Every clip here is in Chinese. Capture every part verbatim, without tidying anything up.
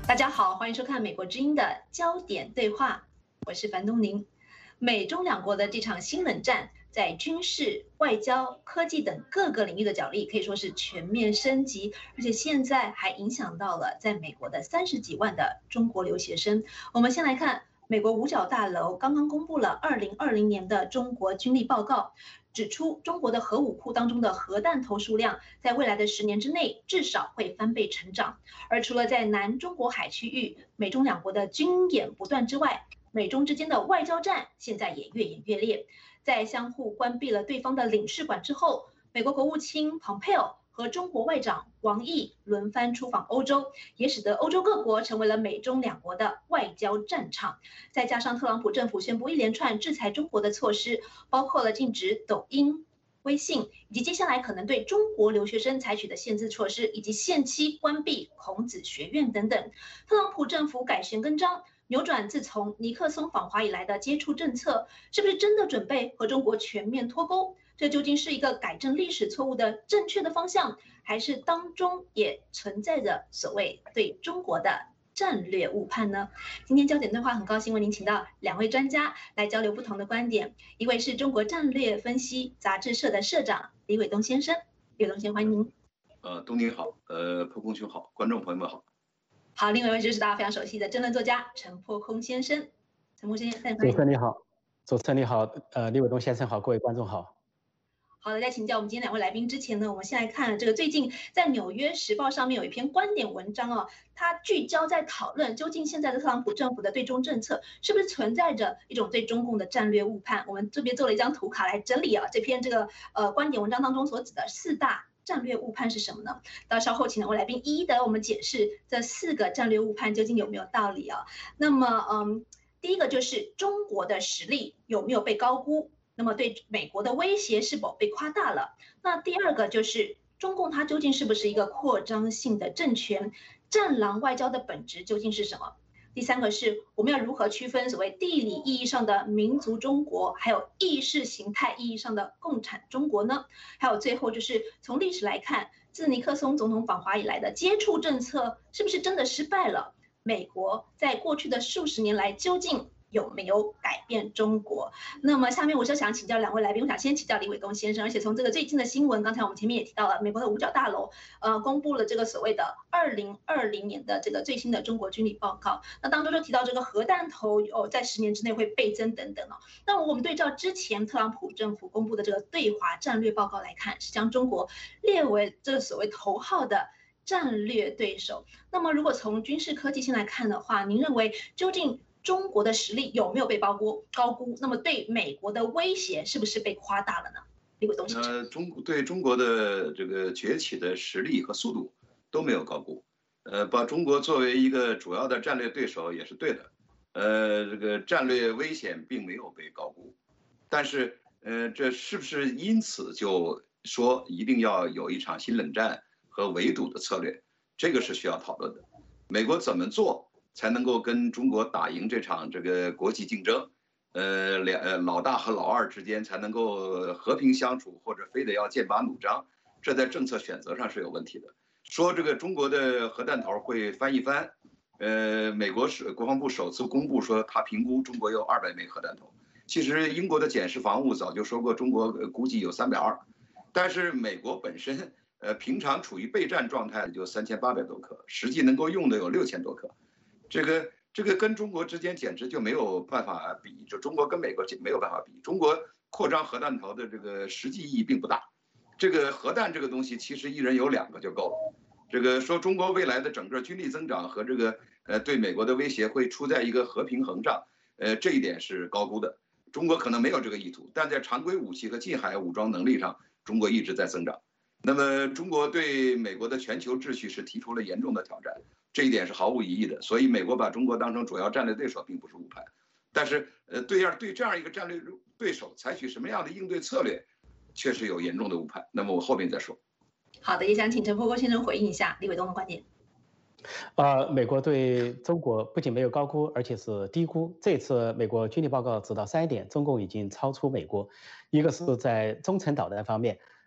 大家好，欢迎收看美国之音的焦点对话，我是樊东宁。美中两国的这场新冷战，在军事、外交、科技等各个领域的角力可以说是全面升级，而且现在还影响到了在美国的三十几万的中国留学生。我们先来看美国五角大楼刚刚公布了二零二零年的中国军力报告。指出，中国的核武库当中的核弹头数量，在未来的十年之内至少会翻倍成长。而除了在南中国海区域，美中两国的军演不断之外，美中之间的外交战现在也越演越烈。在相互关闭了对方的领事馆之后，美国国务卿蓬佩奥和中国外长王毅轮番出访欧洲，也使得欧洲各国成为了美中两国的外交战场。再加上特朗普政府宣布一连串制裁中国的措施，包括了禁止抖音、微信，以及接下来可能对中国留学生采取的限制措施，以及限期关闭孔子学院等等。特朗普政府改弦更张，扭转自从尼克松访华以来的接触政策，是不是真的准备和中国全面脱钩？这究竟是一个改正历史错误的正确的方向，还是当中也存在着所谓对中国的战略误判呢？今天焦点对话很高兴为您请到两位专家来交流不同的观点，一位是中国战略分析杂志社的社长李伟东先生，李伟东先生欢迎您。 呃，东宁好，呃，破空兄好，观众朋友们好。 好，另外一位就是大家非常熟悉的争论作家陈破空先生，陈破空先生， 主持人你好，主持人你好，呃，李伟东先生好，各位观众好。 好的，在请教我们今天两位来宾之前呢，我们先来看这个最近在《纽约时报》上面有一篇观点文章哦，它聚焦在讨论究竟现在的特朗普政府的对中政策是不是存在着一种对中共的战略误判。我们这边做了一张图卡来整理啊，这篇这个呃观点文章当中所指的四大战略误判是什么呢？到稍后请两位来宾一一的我们解释这四个战略误判究竟有没有道理啊？那么嗯，第一个就是中国的实力有没有被高估？那么对美国的威胁是否被夸大了？那第二个就是中共它究竟是不是一个扩张性的政权？战狼外交的本质究竟是什么？第三个是我们要如何区分所谓地理意义上的民族中国，还有意识形态意义上的共产中国呢？还有最后就是从历史来看，自尼克松总统访华以来的接触政策是不是真的失败了？美国在过去的数十年来究竟有没有改变中国？那么下面我就想请教两位来宾，我想先请教李伟东先生，而且从这个最近的新闻，刚才我们前面也提到了，美国的五角大楼呃公布了这个所谓的二零二零年的这个最新的中国军力报告，那当中就提到这个核弹头哦在十年之内会倍增等等哦。那我们对照之前特朗普政府公布的这个对华战略报告来看，是将中国列为这个所谓头号的战略对手。那么如果从军事科技性来看的话，您认为究竟中国的实力有没有被高估？高估，那么对美国的威胁是不是被夸大了呢？李伟东先生， 呃，中对中国的这个崛起的实力和速度都没有高估，呃，把中国作为一个主要的战略对手也是对的，呃，这个战略危险并没有被高估，但是，呃，这是不是因此就说一定要有一场新冷战和围堵的策略？这个是需要讨论的。美国怎么做才能够跟中国打赢这场这个国际竞争？呃，两呃老大和老二之间才能够和平相处，或者非得要剑拔弩张，这在政策选择上是有问题的。说这个中国的核弹头会翻一番，呃，美国是国防部首次公布说他评估中国有二百枚核弹头，其实英国的检视防务早就说过中国估计有三百二，但是美国本身呃平常处于备战状态就三千八百多颗，实际能够用的有六千多颗。这个这个跟中国之间简直就没有办法比，就中国跟美国没有办法比。中国扩张核弹头的这个实际意义并不大。这个核弹这个东西，其实一人有两个就够了。这个说中国未来的整个军力增长和这个呃对美国的威胁会处在一个和平衡上，呃这一点是高估的。中国可能没有这个意图，但在常规武器和近海武装能力上，中国一直在增长。那么中国对美国的全球秩序是提出了严重的挑战。这一点是毫无疑义的，所以美国把中国当成主要战略对手，并不是误判。但是，呃，对样对这样一个战略对手采取什么样的应对策略，确实有严重的误判。那么我后面再说。 好的，也想请陈伯公先生回应一下李伟东的观点。 呃，美国对中国不仅没有高估，而且是低估。这次美国军力报告指到三点，中共已经超出美国。一个是在中程导弹方面，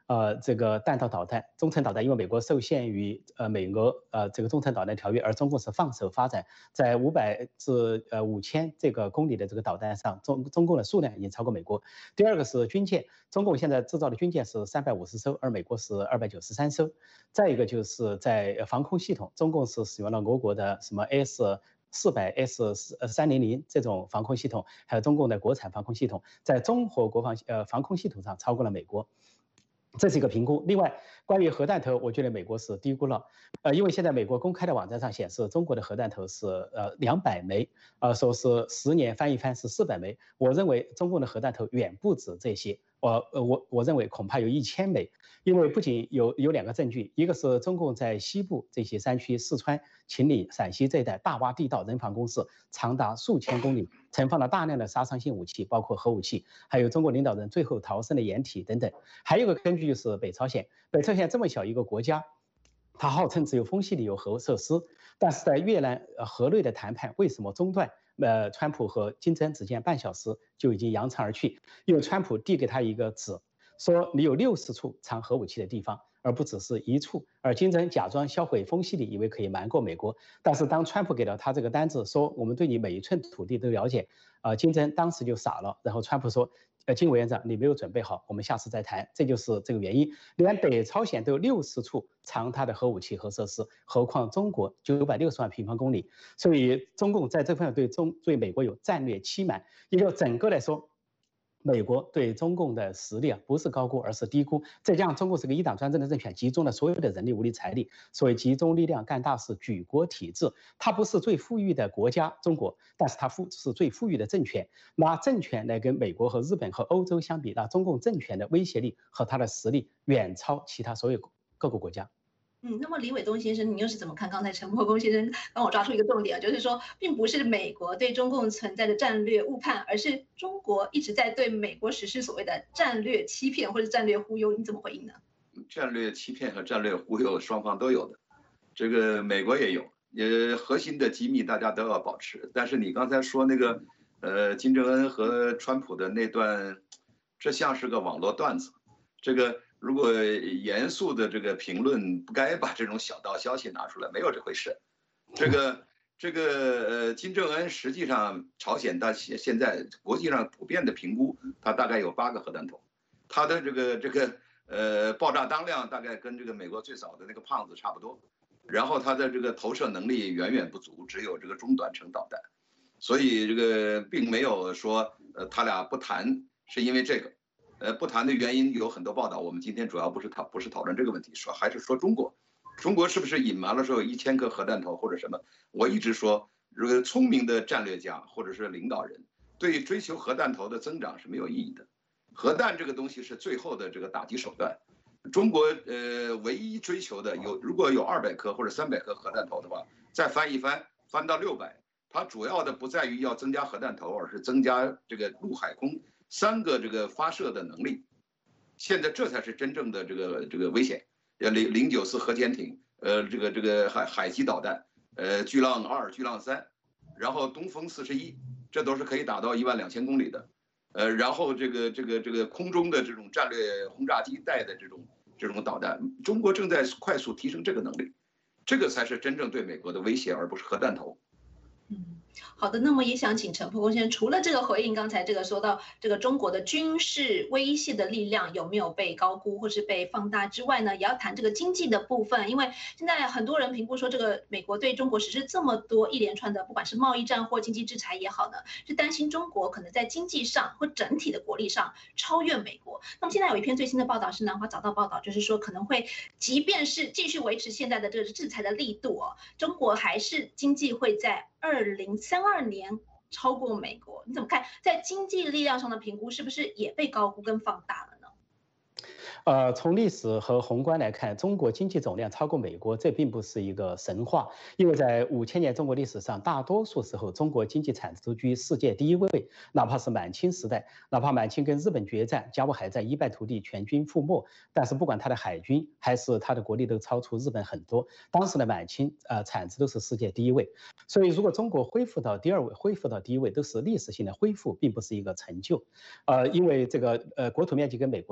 呃，这个弹道导弹、中程导弹，因为美国受限于呃美俄呃这个中程导弹条约，而中共是放手发展，在五百至呃五千这个公里的这个导弹上，中中共的数量已经超过美国。第二个是军舰，中共现在制造的军舰是三百五十艘，而美国是二百九十三艘。再一个就是在防空系统，中共是使用了俄国的什么 S。四百 S 三零零这种防空系统，还有中共的国产防空系统，在综合国防呃防空系统上超过了美国。这是一个评估。另外，关于核弹头，我觉得美国是低估了，呃，因为现在美国公开的网站上显示，中国的核弹头是呃两百枚，呃，说是十年翻一番是四百枚。我认为中共的核弹头远不止这些，我呃我我认为恐怕有一千枚，因为不仅有有两个证据，一个是中共在西部这些山区，四川、秦岭、陕西这一带大挖地道，人防工事长达数千公里，存放了大量的杀伤性武器，包括核武器，还有中国领导人最后逃生的掩体等等。还有一个根据就是北朝鲜，北朝鲜这么小一个国家，它号称只有丰溪里有核设施，但是在越南河内的谈判为什么中断？呃，川普和金正恩只见半小时就已经扬长而去，因为川普递给他一个纸，说你有六十处藏核武器的地方，而不只是一处。而金正恩假装销毁丰溪里，以为可以瞒过美国，但是当川普给了他这个单子，说我们对你每一寸土地都了解，呃，金正恩当时就傻了。然后川普说，呃，金委员长，你没有准备好，我们下次再谈。这就是这个原因。连北朝鲜都有六十处藏它的核武器和设施，何况中国九百六十万平方公里。所以中共在这方面对中对美国有战略欺瞒，也就整个来说。美国对中共的实力啊，不是高估，而是低估。再加上中共是个一党专政的政权，集中了所有的人力、物力、财力，所谓集中力量干大事、举国体制。它不是最富裕的国家中国，但是它富是最富裕的政权。拿政权来跟美国和日本和欧洲相比，那中共政权的威胁力和它的实力远超其他所有各个国家。 嗯，那么李伟东先生，你又是怎么看？刚才陈伯公先生帮我抓出一个重点，就是说，并不是美国对中共存在的战略误判，而是中国一直在对美国实施所谓的战略欺骗或者战略忽悠。你怎么回应呢？ 战略欺骗和战略忽悠双方都有的，这个美国也有，也核心的机密大家都要保持。但是你刚才说那个，呃，金正恩和川普的那段，这像是个网络段子，这个。如果严肃的这个评论，不该把这种小道消息拿出来，没有这回事。这个这个呃，金正恩实际上朝鲜大现现在国际上普遍的评估，他大概有八个核弹头，他的这个这个呃爆炸当量大概跟这个美国最早的那个胖子差不多，然后他的这个投射能力远远不足，只有这个中短程导弹，所以这个并没有说呃他俩不谈是因为这个。呃，不谈的原因有很多报道，我们今天主要不是讨不是讨论这个问题，说还是说中国，中国是不是隐瞒了说有一千颗核弹头或者什么？我一直说，这个聪明的战略家或者是领导人，对追求核弹头的增长是没有意义的。核弹这个东西是最后的这个打击手段，中国呃唯一追求的有如果有二百颗或者三百颗核弹头的话，再翻一翻，翻到六百，它主要的不在于要增加核弹头，而是增加这个陆海空。三个这个发射的能力，现在这才是真正的这个这个危险。呃，零零九四核潜艇，呃，这个这个海海基导弹，呃，巨浪二、巨浪三，然后东风四十一，这都是可以打到一万两千公里的。呃，然后这个这个这个空中的这种战略轰炸机带的这种这种导弹，中国正在快速提升这个能力，这个才是真正对美国的威胁，而不是核弹头。 嗯，好的，那么也想请陈伯公先生，除了这个回应刚才这个说到这个中国的军事威胁的力量有没有被高估或是被放大之外呢，也要谈这个经济的部分，因为现在很多人评估说，这个美国对中国实施这么多一连串的，不管是贸易战或经济制裁也好呢，是担心中国可能在经济上或整体的国力上超越美国。那么现在有一篇最新的报道是南华早报报道，就是说可能会，即便是继续维持现在的这个制裁的力度哦，中国还是经济会在二零三二年超过美国，你怎么看？在经济力量上的评估是不是也被高估跟放大了呢？ 呃，从历史和宏观来看，中国经济总量超过美国，这并不是一个神话。因为在五千年中国历史上，大多数时候中国经济产值都居世界第一位。哪怕是满清时代，哪怕满清跟日本决战，甲午海战一败涂地，全军覆没，但是不管他的海军还是他的国力都超出日本很多。当时的满清呃产值都是世界第一位。所以如果中国恢复到第二位，恢复到第一位，都是历史性的恢复，并不是一个成就。呃，因为这个呃国土面积跟美国差不多。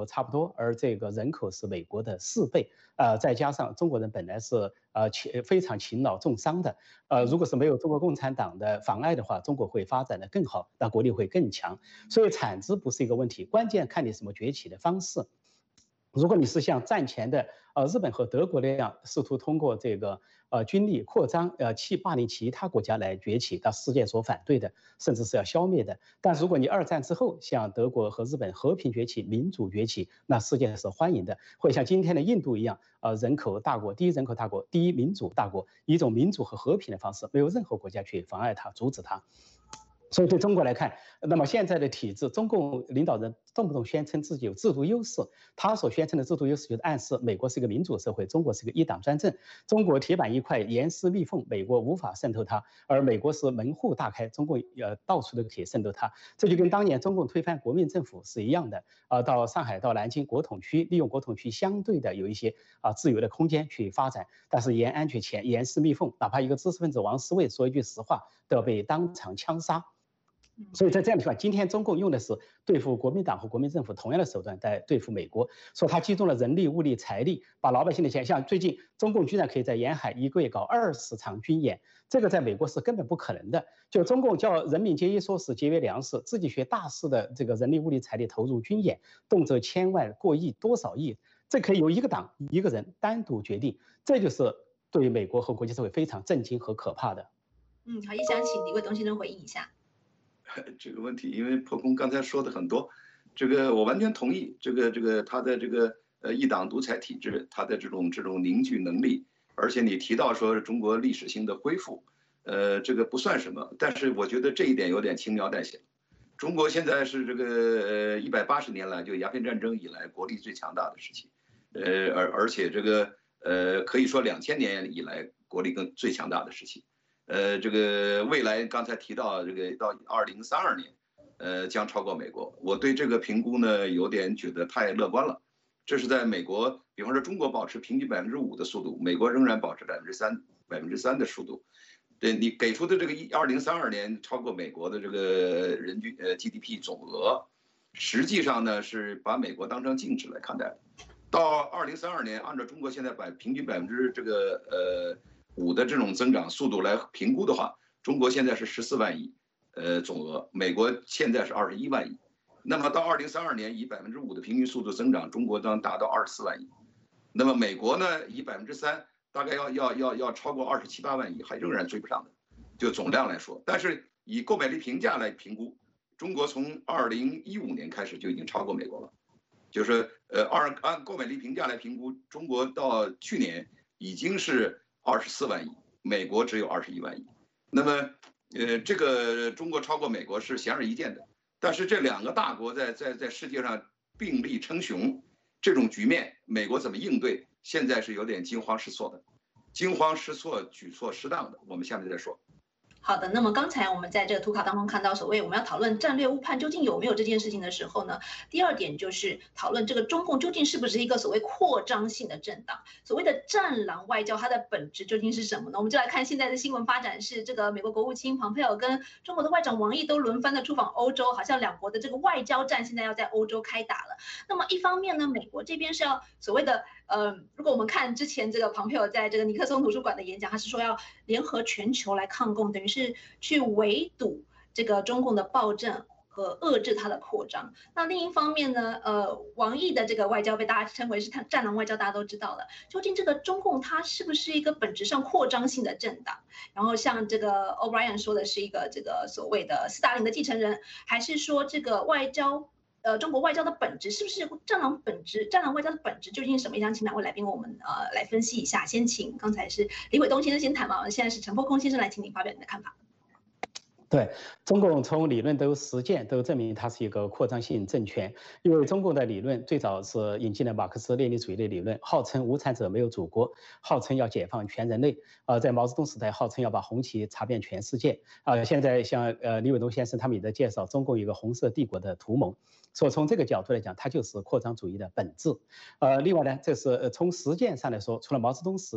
多，而这个人口是美国的四倍，呃，再加上中国人本来是呃勤非常勤劳重商的，呃，如果是没有中国共产党的妨碍的话，中国会发展的更好，那国力会更强。所以产值不是一个问题，关键看你什么崛起的方式。如果你是像战前的呃日本和德国那样，试图通过这个呃军力扩张，呃欺霸凌其他国家来崛起，那世界所反对的，甚至是要消灭的。但如果你二战之后像德国和日本和平崛起、民主崛起，那世界是欢迎的，会像今天的印度一样，呃人口大国、第一人口大国、第一民主大国，以一种民主和和平的方式，没有任何国家去妨碍它、阻止它。所以对中国来看，那么现在的体制，中共领导人动不动宣称自己有制度优势，他所宣称的制度优势就是暗示美国是一个民主社会，中国是个一党专政，中国铁板一块，严丝密缝，美国无法渗透它，而美国是门户大开，中共呃到处都可以渗透它。这就跟当年中共推翻国民政府是一样的，啊，到上海到南京国统区，利用国统区相对的有一些啊自由的空间去发展，但是严安全前严丝密缝，哪怕一个知识分子王思卫说一句实话，都要被当场枪杀。所以在这样的情况，今天中共用的是对付国民党和国民政府同样的手段在对付美国，说他集中了人力、物力、财力，把老百姓的钱，像最近中共居然可以在沿海一个月搞二十场军演，这个在美国是根本不可能的。就中共叫人民节衣缩食、节约粮食，自己学大肆的这个人力、物力、财力投入军演，动辄千万、过亿、多少亿，这可以由一个党、一个人单独决定，这就是对美国和国际社会非常震惊和可怕的。 嗯，好，也想请李卫东先生回应一下。 这个问题，因为破空刚才说的很多，这个我完全同意。这个这个他的这个呃一党独裁体制，他的这种这种凝聚能力，而且你提到说中国历史性的恢复，呃，这个不算什么，但是我觉得这一点有点轻描淡写。中国现在是这个呃一百八十年来就鸦片战争以来国力最强大的时期，呃而而且这个呃可以说两千年以来国力更最强大的时期。呃，这个未来刚才提到这个到二零三二年，呃，将超过美国。我对这个评估呢，有点觉得太乐观了。这是在美国，比方说中国保持平均百分之五的速度，美国仍然保持百分之三百分之三的速度。对你给出的这个一二零三二年超过美国的这个人均呃 G D P 总额，实际上呢是把美国当成净值来看待的。到二零三二年，按照中国现在百平均百分之这个呃。五的这种增长速度来评估的话，中国现在是十四万亿，呃，总额，美国现在是二十一万亿。那么到二零三二年，以百分之五的平均速度增长，中国将达到二十四万亿。那么美国呢，以百分之三，大概要要要要超过二十七八万亿，还仍然追不上的，就总量来说。但是以购买力平价来评估，中国从二零一五年开始就已经超过美国了，就是呃二按购买力平价来评估，中国到去年已经是二十四万亿，美国只有二十一万亿。那么，呃，这个中国超过美国是显而易见的。但是这两个大国在在在世界上并力称雄，这种局面，美国怎么应对？现在是有点惊慌失措的，惊慌失措、举措失当的。我们下面再说。 好的，那么刚才我们在这个图卡当中看到，所谓我们要讨论战略误判究竟有没有这件事情的时候呢，第二点就是讨论这个中共究竟是不是一个所谓扩张性的政党，所谓的战狼外交，它的本质究竟是什么呢？我们就来看现在的新闻发展是，这个美国国务卿庞佩奥跟中国的外长王毅都轮番的出访欧洲，好像两国的这个外交战现在要在欧洲开打了。那么一方面呢，美国这边是要所谓的呃，如果我们看之前这个庞佩奥在这个尼克松图书馆的演讲，他是说要联合全球来抗共，等于是去围堵这个中共的暴政和遏制它的扩张。那另一方面呢，呃，王毅的这个外交被大家称为是战狼外交，大家都知道了。究竟这个中共它是不是一个本质上扩张性的政党？然后像这个 O'Brien 说的是一个这个所谓的斯大林的继承人，还是说这个外交？呃，中国外交的本质是不是战狼本质？战狼外交的本质究竟是什么？想请两位来宾我们呃来分析一下。先请刚才是李伟东先生先谈嘛，现在是陈破空先生来，请您发表你的看法。 对，中共从理论到实践都证明它是一个扩张性政权，因为中共的理论最早是引进了马克思列宁主义的理论，号称无产者没有祖国，号称要解放全人类。呃，在毛泽东时代号称要把红旗插遍全世界。啊、呃，现在像呃李伟东先生他们也在介绍中共一个红色帝国的图谋。所以从这个角度来讲，它就是扩张主义的本质。呃，另外呢，这是从实践上来说，除了毛泽东时代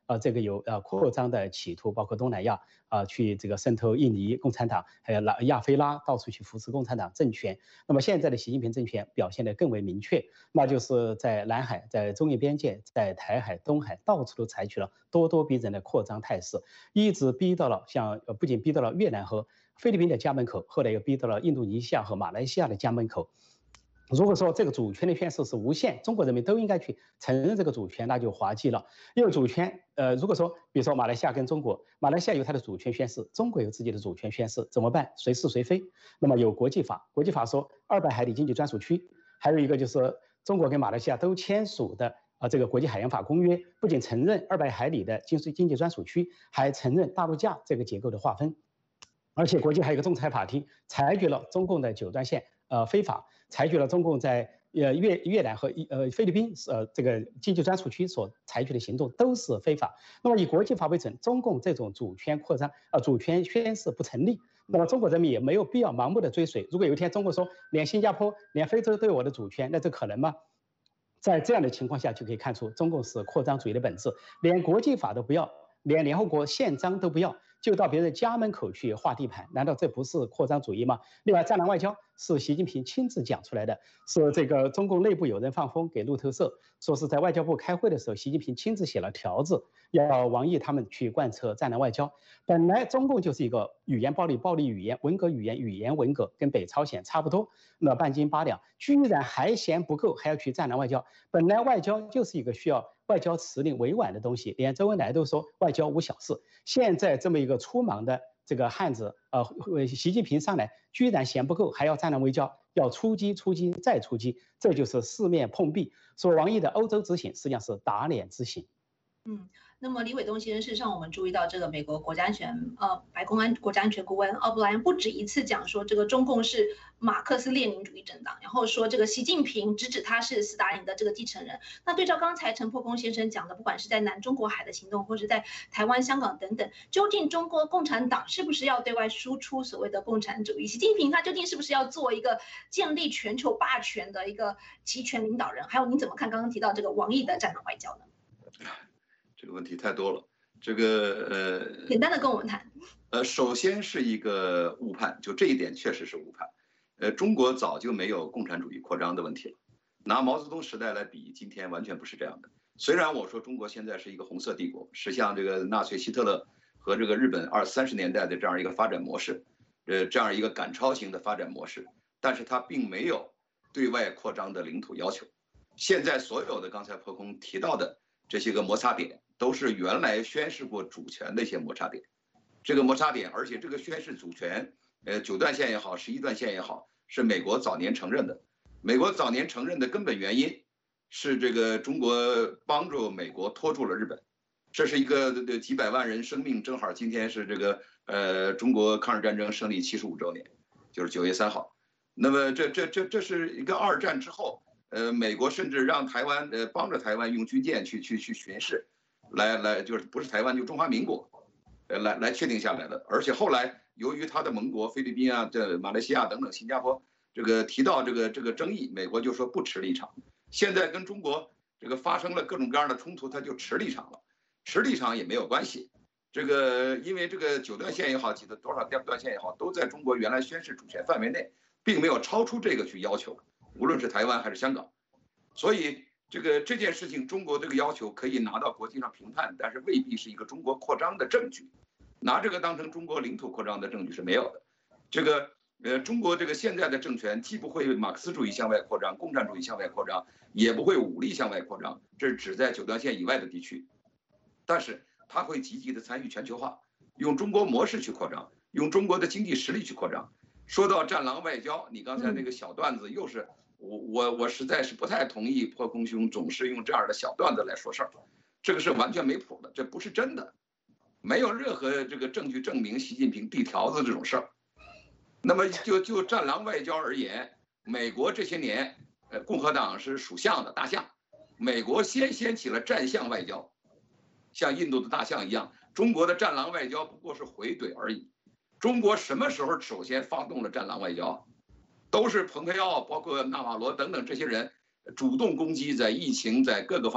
呃这个有呃扩张的企图，包括东南亚啊、呃、去这个渗透印尼共产党，还有拉亚非拉到处去扶持共产党政权。那么现在的习近平政权表现得更为明确，那就是在南海、在中印边界、在台海、东海到处都采取了咄咄逼人的扩张态势，一直逼到了像呃不仅逼到了越南和菲律宾的家门口，后来又逼到了印度尼西亚和马来西亚的家门口。如果说这个主权的宣示是无限，中国人民都应该去承认这个主权，那就滑稽了。因为主权，呃，如果说，比如说马来西亚跟中国，马来西亚有它的主权宣示，中国有自己的主权宣示，怎么办？谁是谁非？那么有国际法，国际法说二百海里经济专属区，还有一个就是中国跟马来西亚都签署的啊这个国际海洋法公约，不仅承认二百海里的经经济专属区，还承认大陆架这个结构的划分。而且国际还有一个仲裁法庭裁决了中共的九段线呃非法，裁决了中共在呃越越南和呃菲律宾呃这个经济专属区所采取的行动都是非法。那么以国际法为准，中共这种主权扩张呃主权宣示不成立。那么中国人民也没有必要盲目的追随。如果有一天中国说连新加坡、连非洲都有我的主权，那这可能吗？在这样的情况下，就可以看出中共是扩张主义的本质，连国际法都不要，连联合国宪章都不要，就到别人家门口去划地盘，难道这不是扩张主义吗？另外，战狼外交是习近平亲自讲出来的，是这个中共内部有人放风给路透社，说是在外交部开会的时候，习近平亲自写了条子，要王毅他们去贯彻战狼外交。本来中共就是一个语言暴力、暴力语言、文革语言、语言文革，跟北朝鲜差不多，那半斤八两，居然还嫌不够，还要去战狼外交。本来外交就是一个需要外交辞令委婉的东西，连周恩来都说外交无小事。现在这么一个粗莽的这个汉子，呃，习近平上来居然嫌不够，还要战狼外交，要出击、出击再出击，这就是四面碰壁。说王毅的欧洲之行实际上是打脸之行。 嗯，那么李伟东先生，事实上我们注意到，这个美国国家安全呃白宫安国家安全顾问奥布莱恩不止一次讲说，这个中共是马克思列宁主义政党，然后说这个习近平直指他是斯大林的这个继承人。那对照刚才陈破公先生讲的，不管是在南中国海的行动，或是在台湾、香港等等，究竟中国共产党是不是要对外输出所谓的共产主义？习近平他究竟是不是要做一个建立全球霸权的一个集权领导人？还有您怎么看刚刚提到这个王毅的战狼外交呢？ 这个问题太多了，这个呃， 简单的跟我们谈。 呃，首先是一个误判，就这一点确实是误判。呃，中国早就没有共产主义扩张的问题了，拿毛泽东时代来比，今天完全不是这样的。虽然我说中国现在是一个红色帝国，是像这个纳粹希特勒和这个日本二三十年代的这样一个发展模式，呃，这样一个赶超型的发展模式，但是它并没有对外扩张的领土要求。现在所有的刚才破空提到的这些个摩擦点，都是原来宣示过主权的一些摩擦点。这个摩擦点，而且这个宣示主权，呃，九段线也好，十一段线也好，是美国早年承认的。美国早年承认的根本原因是这个中国帮助美国拖住了日本，这是一个几百万人生命，正好今天是这个呃中国抗日战争胜利七十五周年，就是九月三号。那么这这这这是一个二战之后，呃，美国甚至让台湾呃帮着台湾用军舰去去去巡视。来来就是不是台湾就中华民国，呃来来确定下来的。而且后来由于他的盟国菲律宾啊、这马来西亚等等、新加坡这个提到这个这个争议，美国就说不持立场。现在跟中国这个发生了各种各样的冲突，他就持立场了。持立场也没有关系，这个因为这个九段线也好，几的多少段线也好，都在中国原来宣示主权范围内，并没有超出这个去要求，无论是台湾还是香港，所以。这个这件事情，中国这个要求可以拿到国际上评判，但是未必是一个中国扩张的证据。拿这个当成中国领土扩张的证据是没有的。这个呃，中国这个现在的政权既不会马克思主义向外扩张，共产主义向外扩张，也不会武力向外扩张，这是指在九段线以外的地区。但是它会积极的参与全球化，用中国模式去扩张，用中国的经济实力去扩张。说到战狼外交，你刚才那个小段子又是。我我我实在是不太同意破空兄总是用这样的小段子来说事儿，这个是完全没谱的，这不是真的，没有任何这个证据证明习近平递条子这种事儿。那么就就战狼外交而言，美国这些年，呃，共和党是属象的大象，美国先掀起了战象外交，像印度的大象一样，中国的战狼外交不过是回怼而已。中国什么时候首先发动了战狼外交？都是蓬佩奥，包括纳瓦罗等等这些人主动攻击，在疫情在各个方面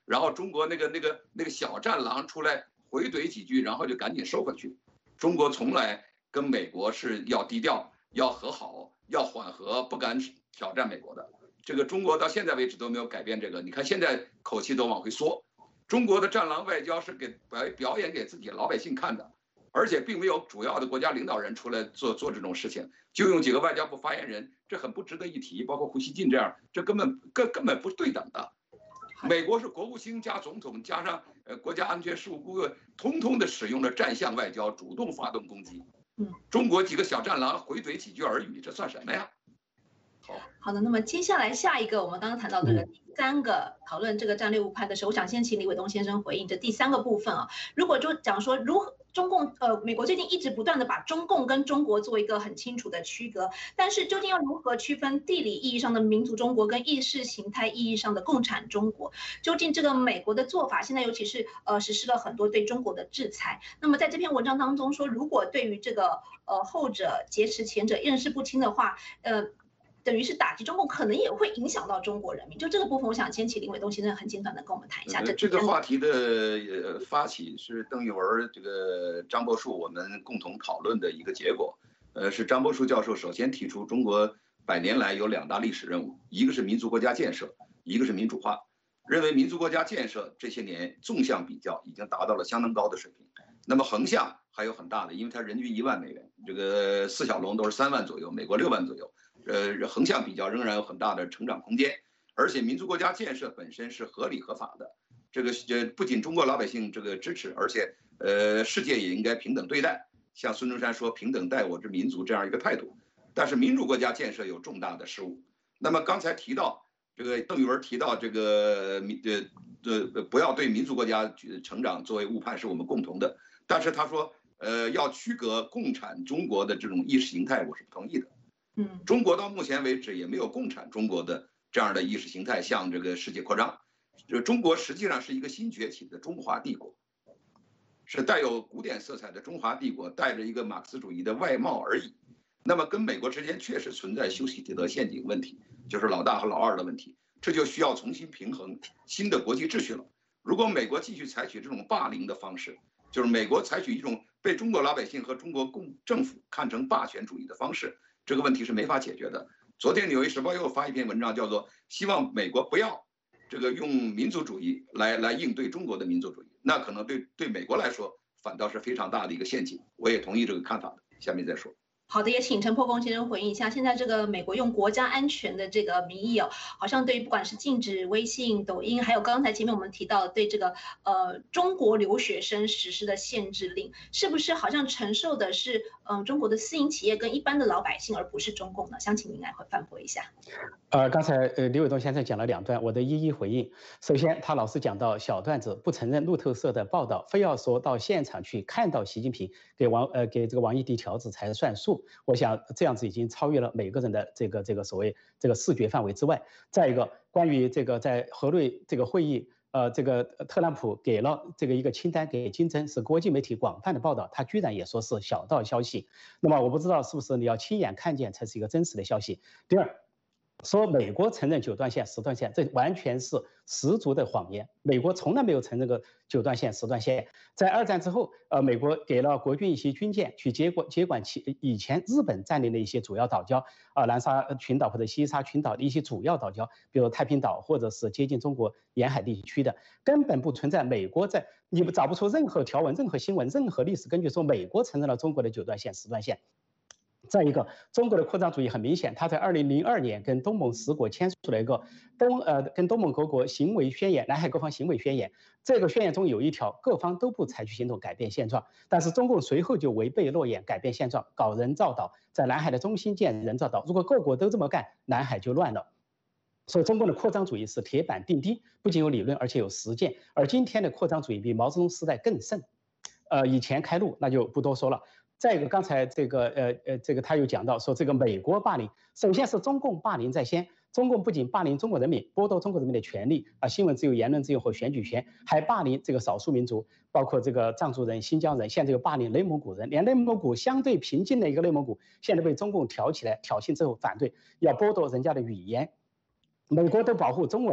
然后中国那个那个那个小战狼出来回怼几句，然后就赶紧收回去。中国从来跟美国是要低调、要和好、要缓和，不敢挑战美国的。这个中国到现在为止都没有改变这个，你看现在口气都往回缩。中国的战狼外交是给表表演给自己老百姓看的，而且并没有主要的国家领导人出来做做这种事情，就用几个外交部发言人，这很不值得一提。包括胡锡进这样，这根本根根本不是对等的。美国是国务卿加总统加上呃国家安全事务顾问，通通的使用了战象外交，主动发动攻击。 嗯， 中国几个小战狼回怼几句耳语，这算什么呀？好， 好的，那么接下来下一个，我们刚刚谈到这个第三个讨论这个战略误判的时候，我想先请李伟东先生回应这第三个部分啊。如果就讲说如何中共呃美国最近一直不断的把中共跟中国做一个很清楚的区隔，但是究竟要如何区分地理意义上的民族中国跟意识形态意义上的共产中国？究竟这个美国的做法现在尤其是呃实施了很多对中国的制裁，那么在这篇文章当中说，如果对于这个呃后者劫持前者认识不清的话，呃。等于是打击中共，可能也会影响到中国人民。就这个部分，我想先请林伟东先生很简短的跟我们谈一下。 这这个话题的呃发起是邓玉文、这个张伯树我们共同讨论的一个结果。呃，是张伯树教授首先提出，中国百年来有两大历史任务，一个是民族国家建设，一个是民主化。认为民族国家建设这些年纵向比较已经达到了相当高的水平，那么横向还有很大的，因为它人均一万美元，这个四小龙都是三万左右，美国六万左右。呃，横向比较仍然有很大的成长空间，而且民族国家建设本身是合理合法的，这个呃不仅中国老百姓这个支持，而且呃世界也应该平等对待，像孙中山说平等待我之民族这样一个态度。但是民主国家建设有重大的失误。那么刚才提到这个邓玉文提到这个民呃呃不要对民族国家成长作为误判是我们共同的，但是他说呃要区隔共产中国的这种意识形态，我是不同意的。 嗯， 中国到目前为止也没有共产中国的这样的意识形态向这个世界扩张。就中国实际上是一个新崛起的中华帝国，是带有古典色彩的中华帝国，带着一个马克思主义的外貌而已。那么跟美国之间确实存在修昔底德陷阱问题，就是老大和老二的问题，这就需要重新平衡新的国际秩序了。如果美国继续采取这种霸凌的方式，就是美国采取一种被中国老百姓和中国共政府看成霸权主义的方式，这个问题是没法解决的。昨天《纽约时报》又发一篇文章，叫做“希望美国不要这个用民族主义来来应对中国的民族主义”，那可能对对美国来说反倒是非常大的一个陷阱。我也同意这个看法的，下面再说。 好的，也请陈破风先生回应一下。现在这个美国用国家安全的这个名义哦，好像对于不管是禁止微信、抖音，还有刚才前面我们提到的对这个呃中国留学生实施的限制令，是不是好像承受的是嗯、呃、中国的私营企业跟一般的老百姓，而不是中共呢？想请您来反驳一下。 呃，刚才呃李伟东先生讲了两段，我的一一回应。首先，他老是讲到小段子，不承认路透社的报道，非要说到现场去看到习近平给王呃给这个王毅递条子才算数。我想这样子已经超越了每个人的这个这个所谓这个视觉范围之外。再一个，关于这个在河内这个会议，呃，这个特朗普给了这个一个清单给金正，是国际媒体广泛的报道，他居然也说是小道消息。那么我不知道是不是你要亲眼看见才是一个真实的消息。第二，说美国承认九段线、十段线，这完全是十足的谎言。美国从来没有承认过九段线、十段线。在二战之后，呃，美国给了国军一些军舰去接管接管其以前日本占领的一些主要岛礁，啊、呃，南沙群岛或者西沙群岛的一些主要岛礁，比如太平岛或者是接近中国沿海地区的，根本不存在美国在，你找不出任何条文、任何新闻、任何历史根据说美国承认了中国的九段线、十段线。再一个，中国的扩张主义很明显，他在二零零二年跟东盟十国签署了一个东呃跟东盟各国行为宣言，南海各方行为宣言。这个宣言中有一条，各方都不采取行动改变现状。但是中共随后就违背诺言，改变现状，搞人造岛，在南海的中心建人造岛。如果各国都这么干，南海就乱了。所以中共的扩张主义是铁板钉钉，不仅有理论，而且有实践。而今天的扩张主义比毛泽东时代更甚。呃，以前开路那就不多说了。再一个，刚才这个呃呃，这个他又讲到说，这个美国霸凌，首先是中共霸凌在先，中共不仅霸凌中国人民，剥夺中国人民的权利啊，新闻自由、言论自由和选举权，还霸凌这个少数民族，包括这个藏族人、新疆人，现在又霸凌内蒙古人，连内蒙古相对平静的一个内蒙古，现在被中共挑起来挑衅之后反对，要剥夺人家的语言，美国都保护中文。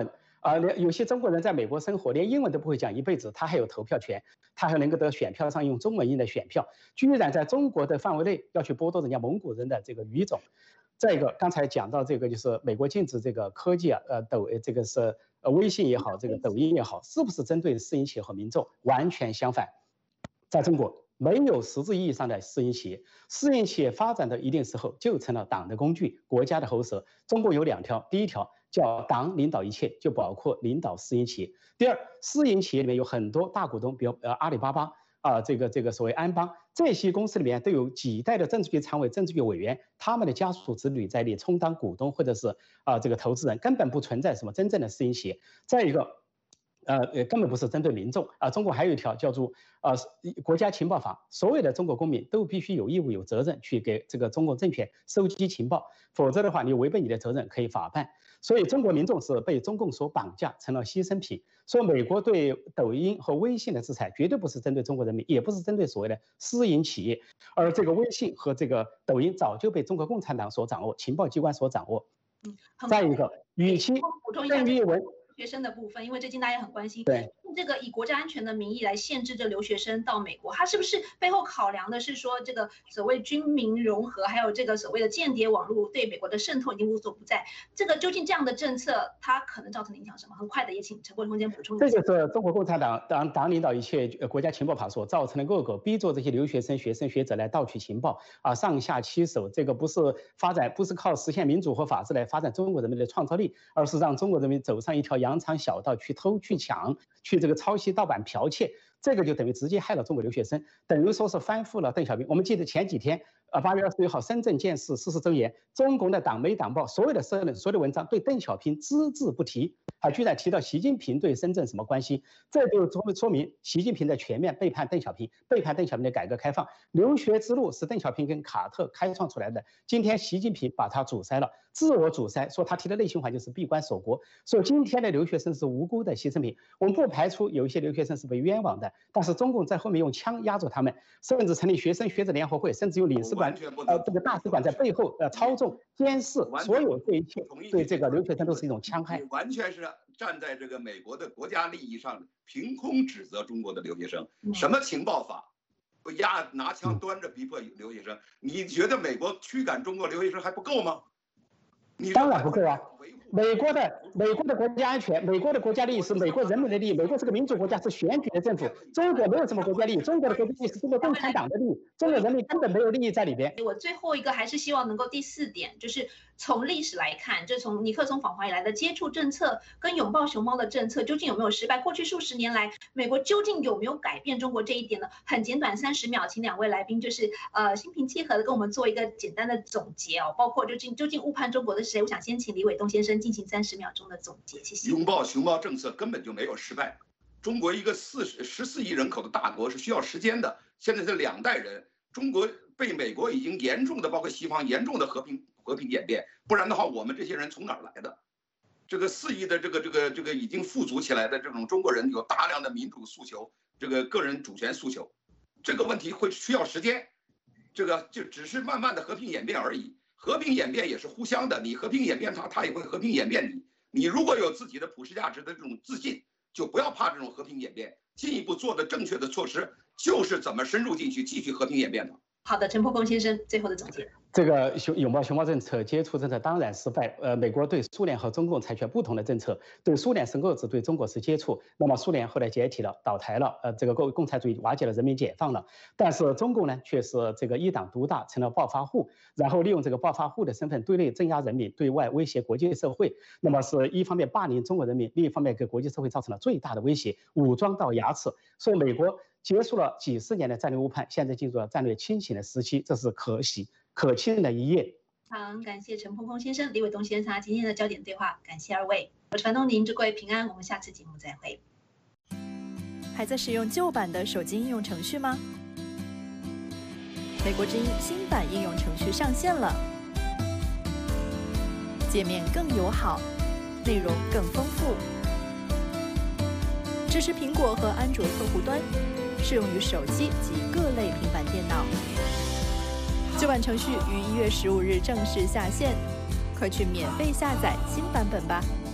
啊，有些中国人在美国生活，连英文都不会讲一辈子，他还有投票权，他还能够得选票上用中文印的选票，居然在中国的范围内要去剥夺人家蒙古人的这个语种。再一个，刚才讲到这个，就是美国禁止这个科技啊，呃，抖这个是呃微信也好，这个抖音也好，是不是针对私营企业和民众？完全相反，在中国没有实质意义上的私营企业，私营企业发展到一定时候就成了党的工具，国家的喉舌。中国有两条，第一条叫党领导一切，就包括领导私营企业。第二，私营企业里面有很多大股东，比如呃阿里巴巴啊，这个这个所谓安邦，这些公司里面都有几代的政治局常委、政治局委员，他们的家属子女在内充当股东或者是啊这个投资人，根本不存在什么真正的私营企业。再一个。呃呃，根本不是针对民众啊！中国还有一条叫做呃国家情报法，所有的中国公民都必须有义务、有责任去给这个中共政权收集情报，否则的话，你违背你的责任可以法办。所以中国民众是被中共所绑架，成了牺牲品。所以美国对抖音和微信的制裁，绝对不是针对中国人民，也不是针对所谓的私营企业，而这个微信和这个抖音早就被中国共产党所掌握，情报机关所掌握。 嗯， 再一个，与其正义文。 学生的部分，因为最近大家也很关心， 对这个以国家安全的名义来限制这留学生到美国，他是不是背后考量的是说这个所谓军民融合，还有这个所谓的间谍网络对美国的渗透已经无所不在？这个究竟这样的政策，它可能造成的影响什么？很快的也请陈国空先补充一下。 这就是中国共产党党党领导一切国家情报法所造成的恶果，逼着这些留学生、学生、学者来盗取情报啊，上下其手。这个不是发展，不是靠实现民主和法治来发展中国人民的创造力，而是让中国人民走上一条羊肠小道，去偷、去抢、去这个抄袭、盗版、剽窃。这个就等于直接害了中国留学生，等于说是翻覆了邓小平。我们记得前几天，呃，八月二十六号深圳建市四十周年，中共的党媒党报所有的社论、所有的文章对邓小平只字不提，还居然提到习近平对深圳什么关系？这就说说明习近平在全面背叛邓小平，背叛邓小平的改革开放。留学之路是邓小平跟卡特开创出来的，今天习近平把它阻塞了，自我阻塞，说他提的内循环就是闭关锁国，说今天的留学生是无辜的牺牲品。我们不排除有一些留学生是被冤枉的。但是中共在后面用枪压着他们，甚至成立学生学者联合会，甚至用领事馆、呃这个大使馆在背后呃操纵、监视，所有这一切对这个留学生都是一种戕害。 完全是站在这个美国的国家利益上，凭空指责中国的留学生。什么情报法，不压拿枪端着逼迫留学生？你觉得美国驱赶中国留学生还不够吗？你当然不够啊！美国的美国的国家安全，美国的国家利益是美国人民的利益。美国是个民主国家，是选举的政府。中国没有什么国家利益，中国的国家利益是中国共产党的利益，中国人民根本没有利益在里边。 我最后一个还是希望能够第四点，就是从历史来看，就从尼克松访华以来的接触政策跟拥抱熊猫的政策究竟有没有失败？过去数十年来，美国究竟有没有改变中国这一点呢？很简短，三十秒，请两位来宾就是呃心平气和的跟我们做一个简单的总结哦，包括究竟究竟误判中国的是谁？我想先请李伟东先生进行三十秒钟的总结，谢谢。 拥抱熊猫政策根本就没有失败。中国一个四十十四亿人口的大国是需要时间的，现在是两代人，中国被美国已经严重的，包括西方严重的和平和平演变，不然的话，我们这些人从哪儿来的？这个四亿的这个这个这个已经富足起来的这种中国人，有大量的民主诉求，这个个人主权诉求，这个问题会需要时间，这个就只是慢慢的和平演变而已。和平演变也是互相的，你和平演变它，它也会和平演变你。你如果有自己的普世价值的这种自信，就不要怕这种和平演变。进一步做的正确的措施，就是怎么深入进去，继续和平演变的。 好的，陈破空先生最后的总结。 这个熊拥抱熊猫政策、接触政策当然失败。呃，美国对苏联和中共采取不同的政策，对苏联是遏制，对中国是接触。那么苏联后来解体了、倒台了，呃，这个共共产主义瓦解了，人民解放了。但是中共呢，却是这个一党独大，成了暴发户，然后利用这个暴发户的身份，对内镇压人民，对外威胁国际社会。那么是一方面霸凌中国人民，另一方面给国际社会造成了最大的威胁，武装到牙齿。所以美国结束了几十年的战略误判，现在进入了战略清醒的时期，这是可喜可庆的一页。 好，感谢陈破空先生、李伟东先生今天的焦点对话，感谢二位。我是樊东宁，祝各位平安，我们下次节目再会。 还在使用旧版的手机应用程序吗？美国之音新版应用程序上线了，界面更友好，内容更丰富，支持苹果和安卓客户端，适用于手机及各类平板电脑。旧版程序于一月十五日正式下线，快去免费下载新版本吧。